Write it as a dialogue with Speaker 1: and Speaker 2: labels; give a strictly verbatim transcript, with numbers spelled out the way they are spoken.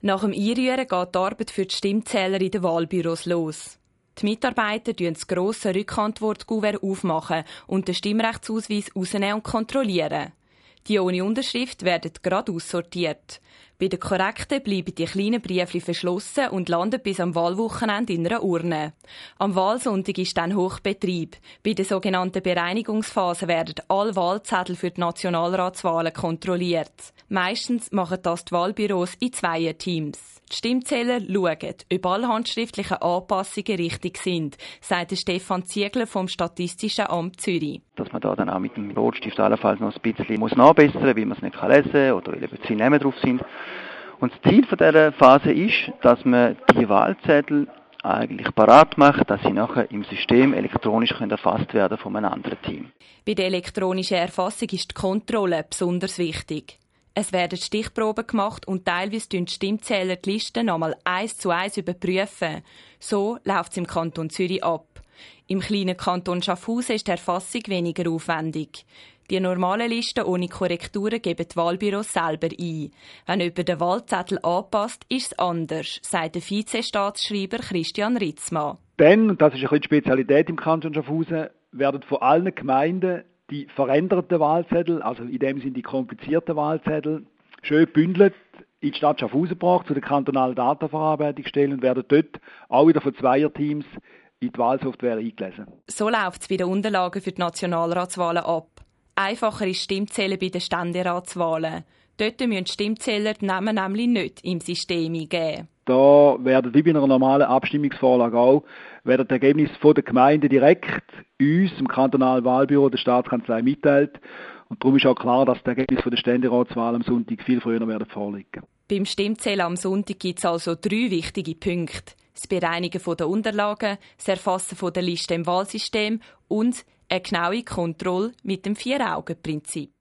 Speaker 1: Nach dem Einrühren geht die Arbeit für die Stimmzähler in den Wahlbüros los. Die Mitarbeiter machen das grosse Rückantwortkuvert aufmachen und den Stimmrechtsausweis rausnehmen und kontrollieren. Die ohne Unterschrift werden gerade aussortiert. Bei den korrekten bleiben die kleinen Briefchen verschlossen und landen bis am Wahlwochenende in einer Urne. Am Wahlsonntag ist dann Hochbetrieb. Bei der sogenannten Bereinigungsphase werden alle Wahlzettel für die Nationalratswahlen kontrolliert. Meistens machen das die Wahlbüros in Zweierteams. Die Stimmzähler schauen, ob alle handschriftlichen Anpassungen richtig sind, sagt Stefan Ziegler vom Statistischen Amt Zürich.
Speaker 2: Dass man da dann auch mit dem Rotstift allenfalls noch ein bisschen muss nachbessern muss, weil man es nicht lesen kann oder weil eben zu viele Namen drauf sind. Und das Ziel von dieser Phase ist, dass man die Wahlzettel eigentlich parat macht, dass sie nachher im System elektronisch erfasst werden von einem anderen Team.
Speaker 1: Bei der elektronischen Erfassung ist die Kontrolle besonders wichtig. Es werden Stichproben gemacht und teilweise die Stimmzähler die Listen nochmal eins zu eins überprüfen. So läuft es im Kanton Zürich ab. Im kleinen Kanton Schaffhausen ist die Erfassung weniger aufwendig. Die normalen Listen ohne Korrekturen geben die Wahlbüros selber ein. Wenn jemand den Wahlzettel anpasst, ist es anders, sagt der Vizestaatsschreiber Christian Ritzmann.
Speaker 3: Dann, und das ist ein bisschen die Spezialität im Kanton Schaffhausen, werden von allen Gemeinden die veränderten Wahlzettel, also in dem Sinne die komplizierten Wahlzettel, schön gebündelt in die Stadt Schaffhausen gebracht, zu der kantonalen Datenverarbeitungsstelle und werden dort auch wieder von Zweierteams in die Wahlsoftware eingelesen.
Speaker 1: So läuft es bei den Unterlagen für die Nationalratswahlen ab. Einfacher ist Stimmzählen bei den Ständeratswahlen. Dort müssen die Stimmzähler die Namen nämlich nicht im System eingeben.
Speaker 3: Da werden, wie bei einer normalen Abstimmungsvorlage auch, werden die Ergebnisse von der Gemeinde direkt uns, im kantonalen Wahlbüro der Staatskanzlei, mitteilt. Und darum ist auch klar, dass die Ergebnisse der Ständeratswahl am Sonntag viel früher werden vorliegen.
Speaker 1: Beim Stimmzählen am Sonntag gibt es also drei wichtige Punkte. Das Bereinigen der Unterlagen, das Erfassen der Liste im Wahlsystem und eine genaue Kontrolle mit dem Vier-Augen-Prinzip.